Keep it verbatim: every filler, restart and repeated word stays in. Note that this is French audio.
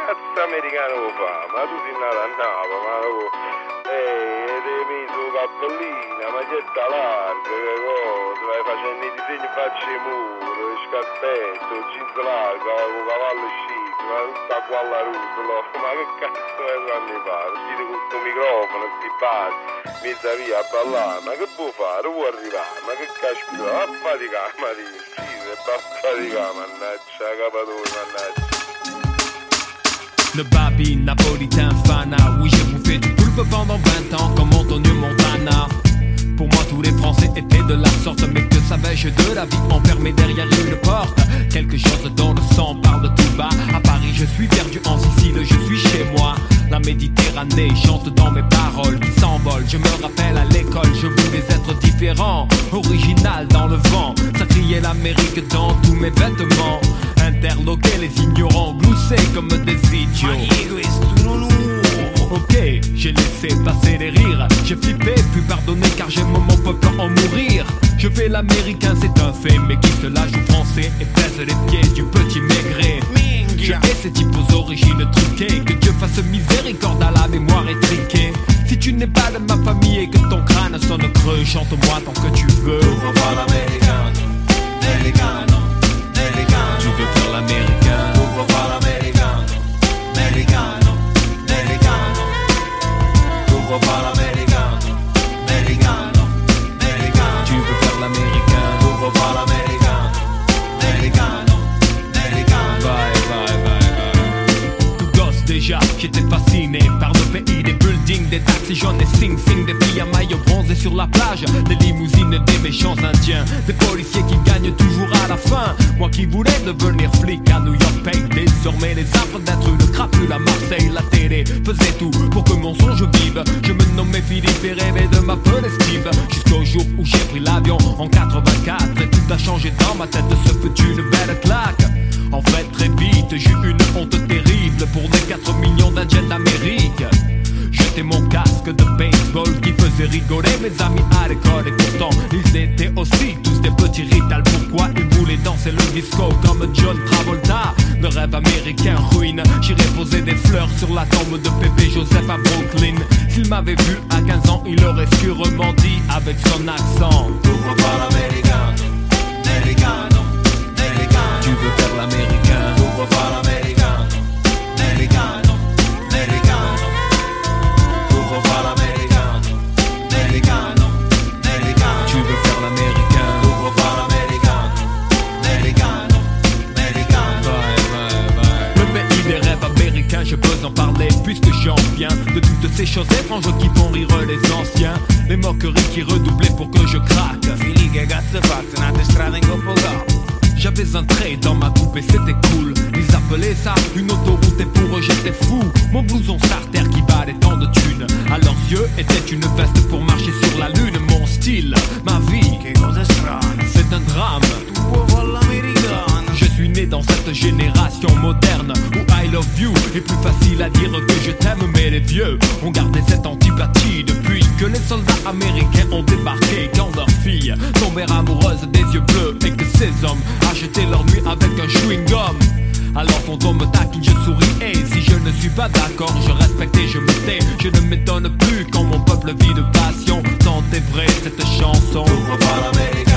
cazzo americano lo fa? Ma tu sei nato a Napoli, ma lo... Ehi, ti hai messo cappellina, maglietta larga, che cosa, vai facendo i disegni faccia i muro, il scappetto, il jeans largo, con cavallo sciso, ma tutta qua alla rutola, ma che cazzo è quando mi fare? Dite con questo microfono, sti bar, mezza via a ballare, ma che può fare? Può arrivare, ma che caspita, va a faticare, ma ti uccide, va a faticare, mannaggia, capatore, mannaggia. Le babi napolitain fana. Oui, j'ai bouffé du poulpe pendant vingt ans comme Antonio Montana. Pour moi tous les Français étaient de la sorte. Mais que savais-je de la vie enfermée derrière une porte? Quelque chose dans le sang parle tout bas. À Paris je suis perdu, en Sicile je suis chez moi. La Méditerranée chante dans mes paroles qui s'envolent. Je me rappelle à l'école, je voulais être différent, original dans le vent. Ça criait l'Amérique dans tous mes vêtements. Interloquer les ignorants, glousser comme des idiots. Ok, j'ai laissé passer les rires. J'ai flippé, puis pardonné car j'aime mon peuple en mourir. Je fais l'américain, c'est un fait, mais qui se la joue français et pèse les pieds du petit maigret. Je hais ces types aux origines truquées. Que Dieu fasse miséricorde à la mémoire étriquée. Si tu n'es pas de ma famille et que ton crâne sonne creux, chante-moi tant que tu veux. Tu veux faire l'américain, americano, americano, americano. Tu vuoi fare l'americano, americano, americano. tu veux faire l'américain. Tu vuoi fare l'americano, americano, americano. Vai, vai, vai, vai. Tout gosse déjà, j'étais fasciné par le pays des buildings, des taxis jaunes et sing sing, des filles à maillot bronzé sur la plage, des limousines, des méchants indiens, des policiers qui gagnent toujours à la fin. Moi qui voulais devenir flic à New York paye désormais les affres d'être une crapule à Marseille. La télé faisait tout pour que mon songe vive. Je me nommais Philippe et rêvais de ma peau estive. Jusqu'au jour où j'ai pris l'avion en quatre-vingt-quatre. Et tout a changé dans ma tête, ce fut une belle claque. En fait très vite j'ai eu une honte terrible pour les quatre millions d'Indiens d'Amérique. J'étais mon casque de baseball qui faisait rigoler mes amis à l'école. Et pourtant ils étaient aussi tous des petits ritals. Pourquoi ils voulaient danser le disco comme John Travolta? Le rêve américain ruine. J'irais poser des fleurs sur la tombe de Pépé Joseph à Brooklyn. S'il m'avait vu à quinze ans il aurait sûrement dit avec son accent: Tu vuoi fare l'americano, americano, americano. Tu veux faire l'américain, Tu vuoi fare l'americano, americano, americano. Tu vuoi fare l'americano, americano, americano. tu veux faire l'américain. Tu vuoi fare l'americano, americano, americano. Vai, vai, vai. Le pays des rêves américains, je peux en parler puisque j'en viens de toutes ces choses étranges qui font rire les anciens. Les moqueries qui redoublaient pour que je craque. Fili che cazzo fate, nate strada in coppa capo. J'avais un trait dans ma coupe et c'était cool. Ils appelaient ça une autoroute et pour eux j'étais fou. Mon blouson starter qui valait tant de thunes, à leurs yeux était une veste pour marcher sur la lune. Mon style, ma vie, Che cosa strana, c'est un drame. tu vuoi fare l'americano. Je suis né dans cette génération moderne où I love you est plus facile à dire que je t'aime. Mais les vieux ont gardé cette antipathie depuis que les soldats américains ont débarqué. Quand leurs filles tombèrent amoureuses des yeux bleus et que ces hommes achetaient leur nuit avec un chewing-gum. Alors quand on me taquine je souris et si je ne suis pas d'accord je respecte et je me tais. Je ne m'étonne plus quand mon peuple vit de passion. Tant est vrai cette chanson. Tu vuoi fare l'americano.